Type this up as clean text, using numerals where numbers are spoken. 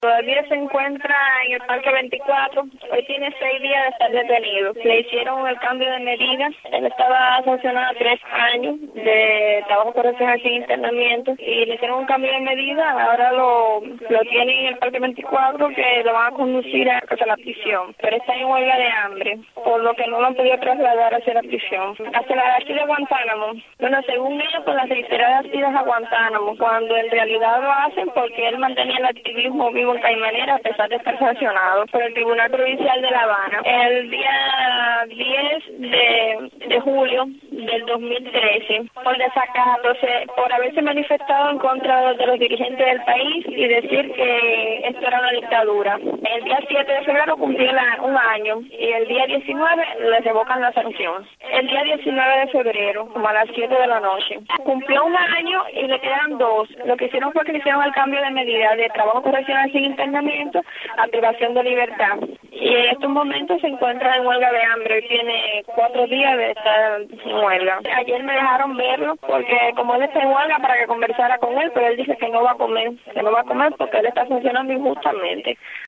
Todavía se encuentra en el Parque 24. Hoy tiene 6 días de estar detenido. Le hicieron el cambio de medida. Él estaba sancionado a 3 años de trabajo correccional sin internamiento y le hicieron un cambio de medida. Ahora lo tienen en el Parque 24, que lo van a conducir a la prisión. Pero está en huelga de hambre, por lo que no lo han podido trasladar hacia la prisión. Hacia la de aquí de Guantánamo. Bueno, según ellos, pues las reiteradas idas a Guantánamo, cuando en realidad lo hacen porque él mantenía el activismo vivo en Caimanera a pesar de estar sancionado por el Tribunal Provincial de La Habana. El día 10 de julio del 2013, por desacato, por haberse manifestado en contra de los dirigentes del país y decir que esto era una dictadura. El día 7 de febrero cumplió un año y el día 19 le revocan la sanción. El día 19 de febrero, como a las 7 de la noche, cumplió un año y le quedan 2. Lo que hicieron fue que le hicieron el cambio de medida de trabajo correccional sin internamiento a privación de libertad. Y en estos momentos se encuentra en huelga de hambre. Hoy tiene 4 días de estar en huelga. Ayer me dejaron verlo porque como él está en huelga para que conversara con él, pero él dice que no va a comer porque él está funcionando injustamente.